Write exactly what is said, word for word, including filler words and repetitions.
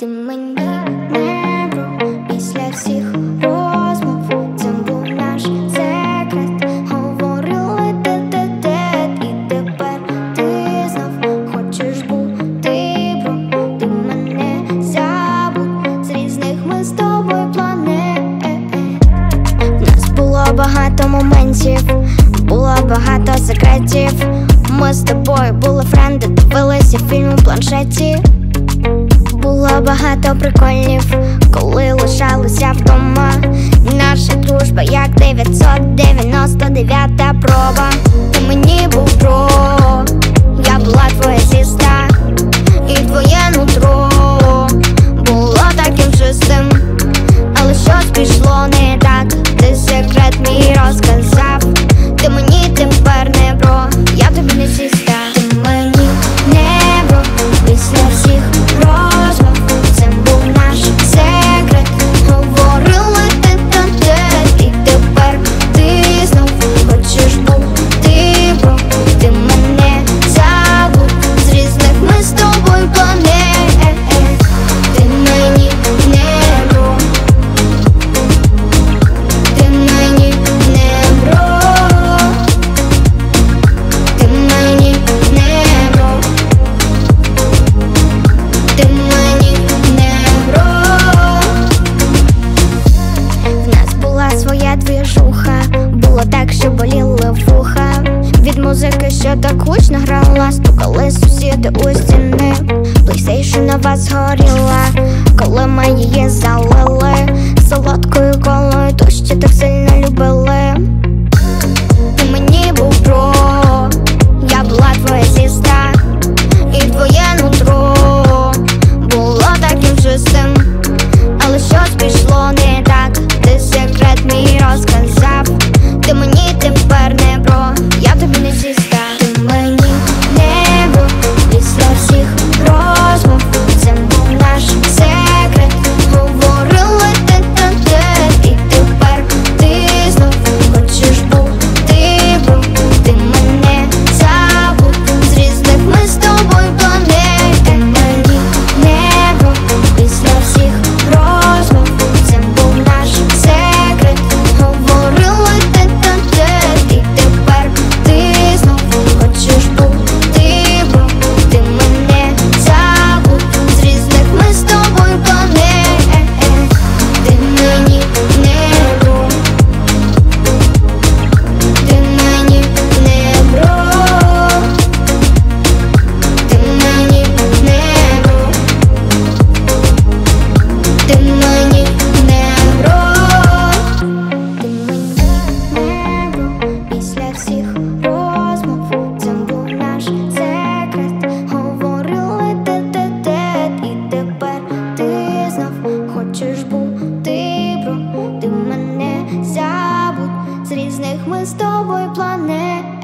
Ти мені небо після всіх розмов. Це був наш секрет. Говорили те-те-те, і тепер ти знов хочеш бути, бро. Ти мене забудь, з різних ми з тобою планет. В нас було багато моментів, було багато секретів. Ми з тобою були френди, дивилися фільм у планшеті. Було багато приколів, коли лишалися вдома. Наша дружба як дев'ятсот дев'яносто дев'ята проба. Ти мені був бро, я була твоя сестра, і твоє нутро було таким чистим. Але щось пішло не так, ти секрет мій розказав. Ти мені тепер не бро, я тобі не сестра. Ти мені не бро після всіх розмов. Це був наш секрет. Говорили те-те-те, і тепер ти знов хочеш бути, бро. Ти мене забудь, з різних ми з тобою планет. Ти мені не бро, ти мені не бро, ти мені не бро, ти мені не бро. В нас була своя двіжуха, було так, що боліли вуха. Від музики, що так гучно грала, стукали сусіди у стіни. PlayStation згоріла, коли ми її залили солодкою колою, ту, що так сильно любили. Ти мені був бро, я була твоя сестра, і твоє нутро було таким чистим. Але щось пішло не так, ти секрет мій розказав. Ти мені тепер не бро, я тобі не сестра. Ти мені не бро після всіх розмов. Це був наш секрет. Говорили те-те-те, і тепер ти знов хочеш бути, бро. Ти мене забудь, з різних ми з тобою планет. Ти мені не бро після всіх розмов. Це був наш секрет. Говорили те-те-те, і тепер ти знов хочеш бути, бро. Ти мене забудь, з різних ми з тобою планет. Ти мені не бро, ти мені не бро, ти мені не бро, ти мені не бро, ти мені не бро після всіх розмов. Це був наш секрет. Говорили те-те-те, і тепер ти знов хочеш бути, бро. Ти мене забудь, з різних ми з тобою планет.